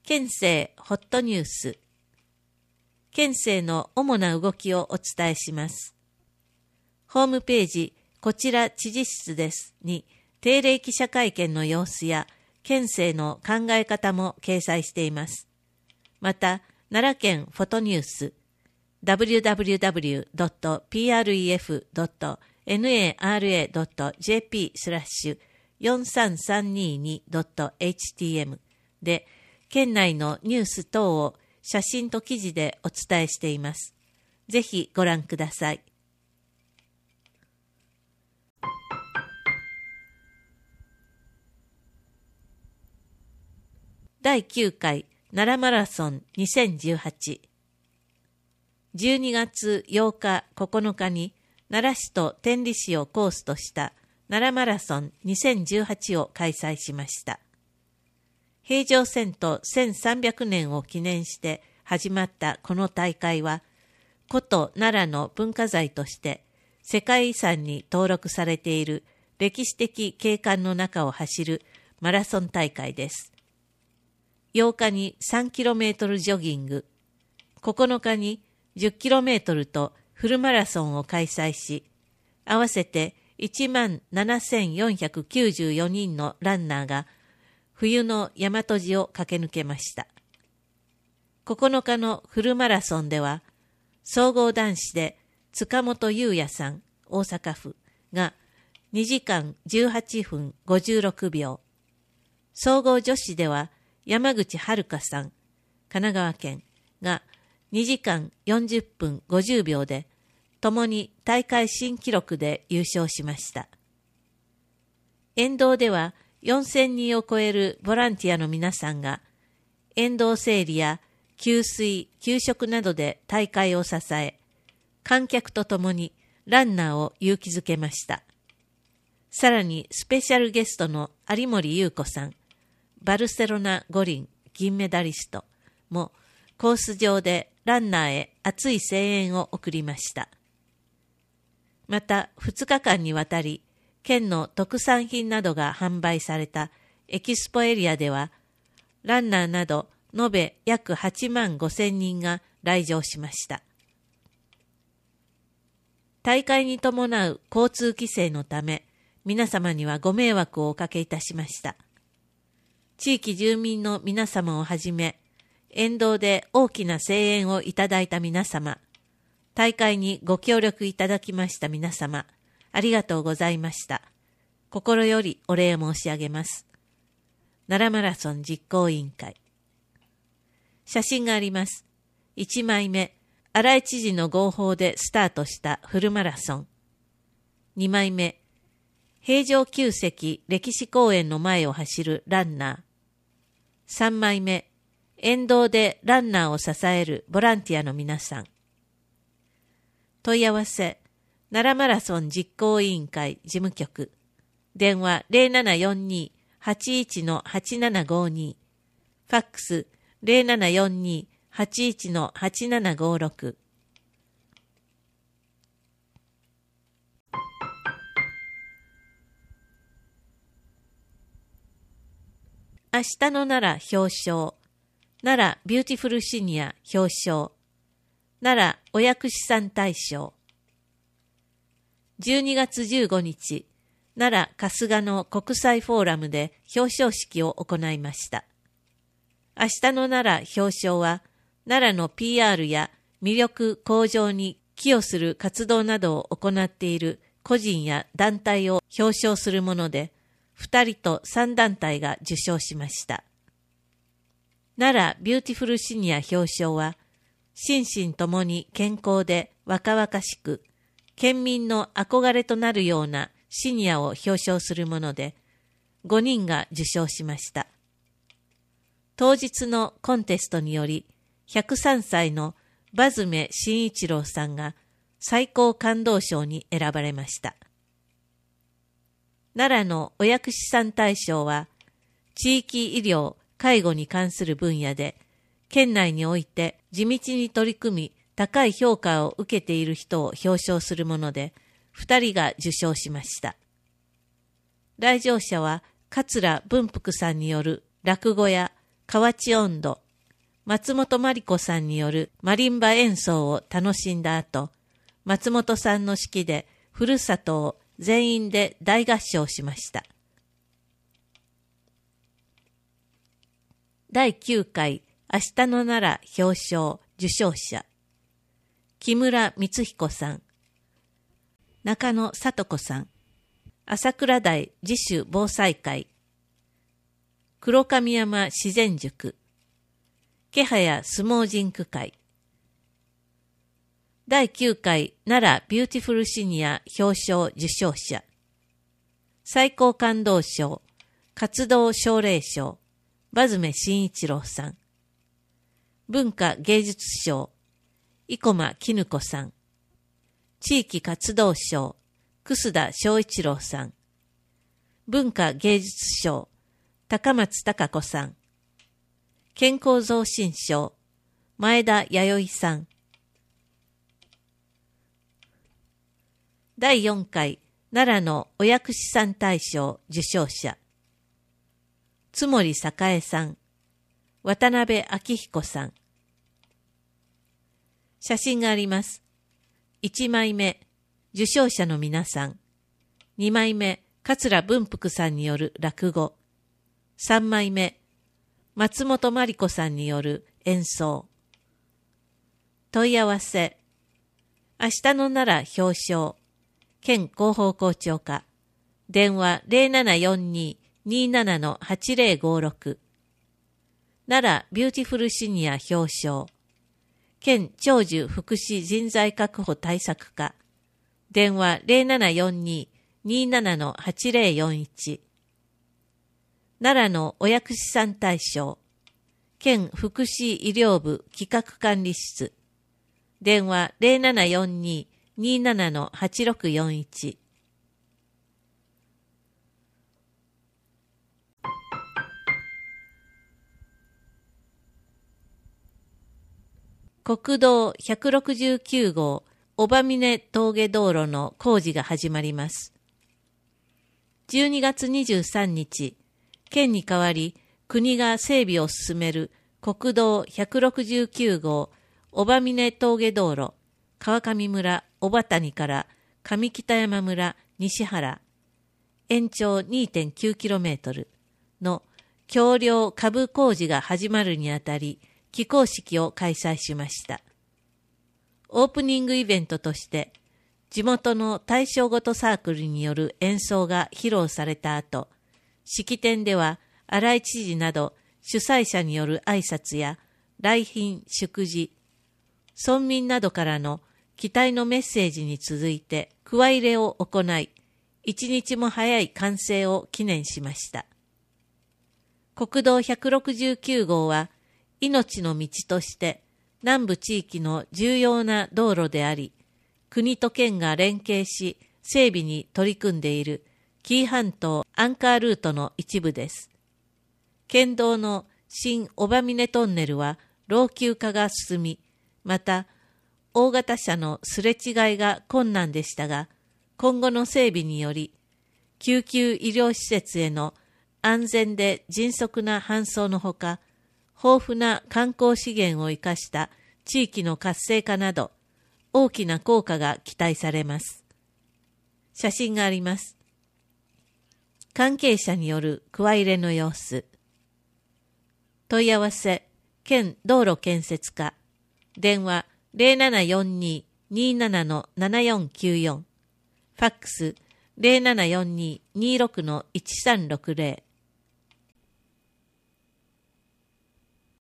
県政ホットニュース。県政の主な動きをお伝えします。ホームページ、こちら知事室ですに、定例記者会見の様子や、県政の考え方も掲載しています。また、奈良県フォトニュース、www.pref.nara.jp/43322.htm で、県内のニュース等を写真と記事でお伝えしています。ぜひご覧ください。第9回奈良マラソン2018。12月8日9日に奈良市と天理市をコースとした奈良マラソン2018を開催しました。平城遷都1300年を記念して始まったこの大会は、古都奈良の文化財として世界遺産に登録されている歴史的景観の中を走るマラソン大会です。8日に 3km ジョギング、9日に 10km とフルマラソンを開催し、合わせて17,494人のランナーが冬の大和路を駆け抜けました。9日のフルマラソンでは、総合男子で塚本裕也さん、大阪府が2時間18分56秒、総合女子では山口遥さん、神奈川県が2時間40分50秒で、ともに大会新記録で優勝しました。沿道では4000人を超えるボランティアの皆さんが、沿道整理や給水、給食などで大会を支え、観客とともにランナーを勇気づけました。さらにスペシャルゲストの有森裕子さん、バルセロナ五輪銀メダリストもコース上でランナーへ熱い声援を送りました。また2日間にわたり県の特産品などが販売されたエキスポエリアでは、ランナーなど延べ約8万5,000人が来場しました。大会に伴う交通規制のため、皆様にはご迷惑をおかけいたしました。地域住民の皆様をはじめ、沿道で大きな声援をいただいた皆様、大会にご協力いただきました皆様、ありがとうございました。心よりお礼申し上げます。奈良マラソン実行委員会。写真があります。1枚目、荒井知事の号砲でスタートしたフルマラソン。2枚目、平城宮跡歴史公園の前を走るランナー。3枚目、沿道でランナーを支えるボランティアの皆さん。問い合わせ、奈良マラソン実行委員会事務局。電話 0742-81-8752。ファックス 0742-81-8756。明日の奈良表彰。奈良ビューティフルシニア表彰。奈良お薬師さん大賞。12月15日、奈良春日の国際フォーラムで表彰式を行いました。明日の奈良表彰は、奈良の PR や魅力向上に寄与する活動などを行っている個人や団体を表彰するもので、2人と3団体が受賞しました。奈良ビューティフルシニア表彰は、心身ともに健康で若々しく、県民の憧れとなるようなシニアを表彰するもので、5人が受賞しました。当日のコンテストにより、103歳の馬爪真一郎さんが最高感動賞に選ばれました。奈良のお薬師さん大賞は、地域医療・介護に関する分野で、県内において地道に取り組み、高い評価を受けている人を表彰するもので、2人が受賞しました。来場者は、桂文福さんによる落語や河内音頭、松本真理子さんによるマリンバ演奏を楽しんだ後、松本さんの指揮でふるさとを全員で大合唱しました。第9回明日の奈良表彰受賞者、木村光彦さん、中野聡子さん、朝倉台自主防災会、黒神山自然塾、気早相撲人区会、第9回奈良ビューティフルシニア表彰受賞者、最高感動賞、活動奨励賞、馬詰慎一郎さん、文化芸術賞、生駒絹子さん、地域活動賞、楠田正一郎さん、文化芸術賞、高松孝子さん、健康増進賞、前田弥生さん、第4回奈良のお薬師さん大賞受賞者、津森栄さん、渡辺明彦さん。写真があります。1枚目、受賞者の皆さん。2枚目、桂文福さんによる落語。3枚目、松本真理子さんによる演奏。問い合わせ。明日の奈良表彰。県広報校長課。電話0742-27-8056。奈良ビューティフルシニア表彰。県長寿福祉人材確保対策課。電話0742-27-8041。奈良のお薬師さん大賞。県福祉医療部企画管理室。電話0742-27-8641。国道169号小羽峰峠道路の工事が始まります。12月23日、県に代わり国が整備を進める国道169号小羽峰峠道路川上村小羽谷から上北山村西原延長 2.9km の橋梁下部工事が始まるにあたり起工式を開催しました。オープニングイベントとして地元の大正ごとサークルによる演奏が披露された後、式典では荒井知事など主催者による挨拶や来賓祝辞、村民などからの期待のメッセージに続いてくわ入れを行い、一日も早い完成を記念しました。国道169号は命の道として南部地域の重要な道路であり、国と県が連携し整備に取り組んでいる紀伊半島アンカールートの一部です。県道の新小羽峰トンネルは老朽化が進み、また大型車のすれ違いが困難でしたが、今後の整備により救急医療施設への安全で迅速な搬送のほか、豊富な観光資源を生かした地域の活性化など、大きな効果が期待されます。写真があります。関係者によるくわ入れの様子。問い合わせ、県道路建設課。電話0742-27-7494。ファックス0742-26-1360。